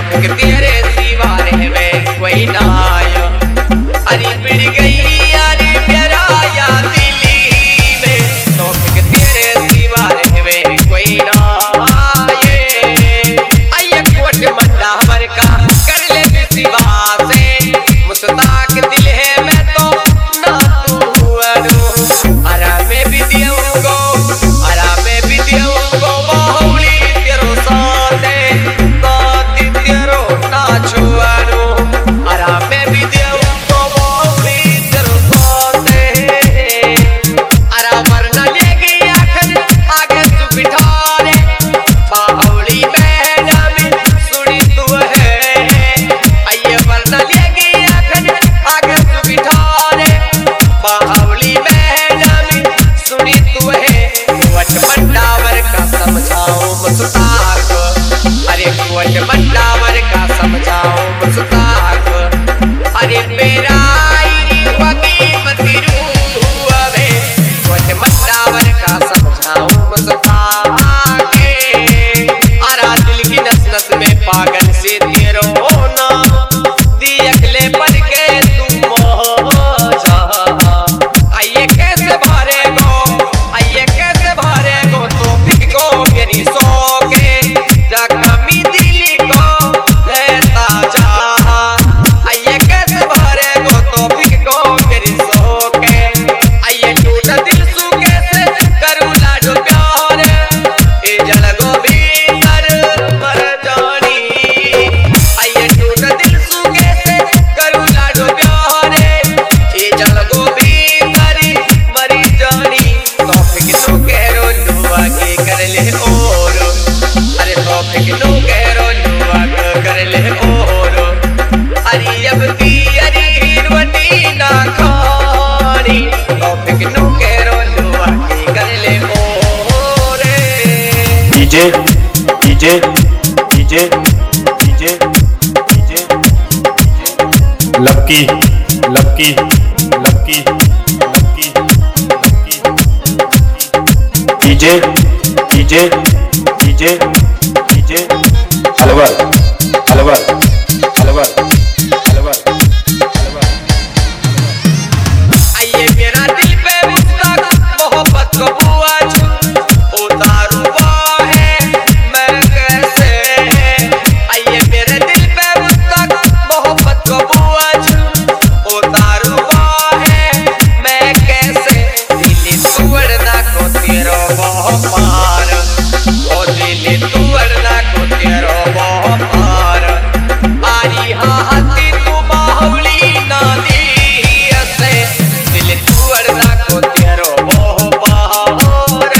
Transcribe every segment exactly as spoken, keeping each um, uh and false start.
फिर तेरे सिवा रहवे कोई ना आयो। अरे बिड़ गई यारी प्यारा या दिली में, तो फिर तेरे सिवा रहवे कोई ना आए। आये कोट मंडा भर का कर ले विश्वास से, मुस्ताक दिल है मैं तो ना तू अरू। अरा मैं भी दियोगो, अरा मैं भी दियोगो बाहुली तेरो साथ है, साथ तेरो ना छुआरो। अरा मैं भी दियोगो बाहुली तेरो साथ है, अरा वरना लेगी आखिर आगे तू बिठा रे। बाहुली मैडम सुनी तू है, आइए वरना लेगी आखिर आगे तू बिठा रे। बाहुली मैडम सुनी तू है, वट मंडावर का समझाओ मुस्ताक। अरे वट मंडावर का समझाओ मुस्ताक। अरे मेरा वगी मती रूह में, वट मंडावर का समझाओ मुस्ताक। अरा दिल की नस नस में पागल से तेरो नाम, दियखले पर के तू मौजा। आइए कैसे भरे गो, आइए कैसे भरे गो, तो फिको मेरी सो के जख्मी दिली को रहता जा। आइए कैसे भरे गो, तो फिको मेरी सो के, आइए टूट दिल सू कैसे करूँ लाडो प्यार। ए जल गो भीतर मर जानी, आइए टूट दिल सू कैसे करूँ लाडो प्यार। ए जल गो भीतर मरी जानी, तो फिको करो लुआ के कर ले और। अरे तो फिको करो लुआ के कर ले और। अरे अब ती अरे हिरवटी ना खानी, तो फिको करो लुआ के कर ले और। DJ DJ DJ DJ DJ Lucky Lucky Lucky Lucky Lucky DJ DJ DJ DJ Alwar Alwar Alwar Alwar Alwar. आइए मेरा दिल पे मुस्ताक मोहब्बत को बुआ छू उतारूँ है मैं कैसे। आइए मेरे दिल पे मुस्ताक मोहब्बत को बुआ छू उतारूँ है मैं कैसे। दिल तोड़ना को तेरो बहुत पार, ओ दिल तोड़ना को तेरो बहुत पार। आरी हाथी तू बाहुली ना दी ऐसे, दिल तोड़ना को तेरो बहुत पार।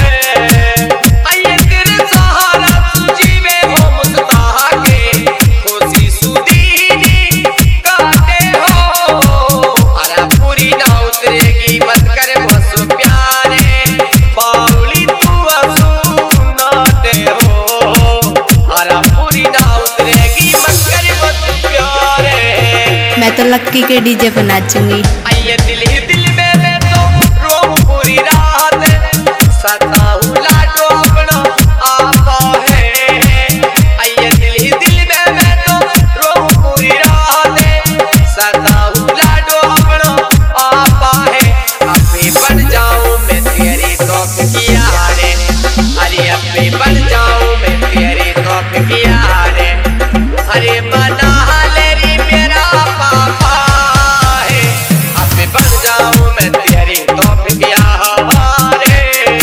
आइए तेरे सहारा सूजी में हो मुस्ताक के, खुशी सुदीनी काटे हो। अरा पूरी ना उतरेगी मत कर बस प्यारे, बाहुली तू असू नाटे हो। अरा पूरी ना उतरेगी मत कर बस प्यारे। मैं तो लक्की के डीजे पे नाचूंगी। आइए दिल ही दिल में मैं तो रोऊं पूरी रात, सताऊं लाडो अपना आपा है। आइए दिल ही दिल में मैं तो रोऊं पूरी रात, सताऊं लाडो अपना आपा है। अपने बन जाऊं मैं तेरी तौफ की यारे, अरे अपने बन जाऊं मैं तेरी तौफ की यारे। अरे मना ले रे मेरा पापा है, अपने बन जाऊं मैं तेरी तौफ की यारे।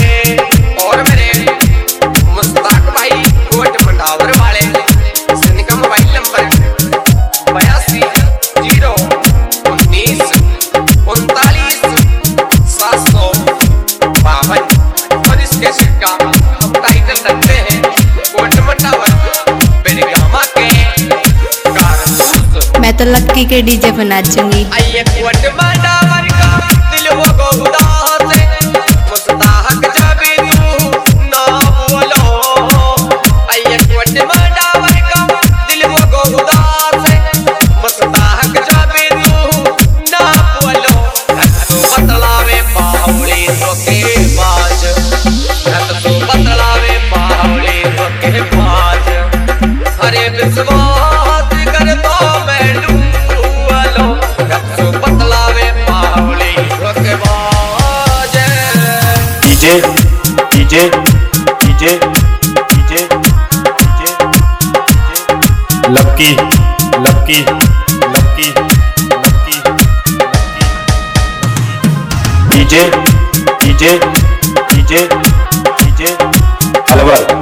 और मेरे मुस्ताक भाई कोट मंडावर वाले इनका मोबाइल नंबर बयासी जीरो उन्नीस उनतालीस सात सौ बावन, और इसके सिक्का हम टाइटल रखते हैं कोट मंडावर बेरगामा के कारतूस। मैं तो लक्की के डीजे पे नाचूंगी। आइए कोट मंडावर का दिल वो को उदास है, मुस्ताक जब तू ना बोलो। आइए कोट मंडावर का दिल वो को उदास है, मुस्ताक जब तू ना बोलो। तो बतलावे बाहुली तो के बाज, तो बतलावे बाहुली तो के बाज। अरे Vishwas DJ DJ DJ DJ Lucky Lucky Lucky Lucky DJ DJ DJ DJ Alwar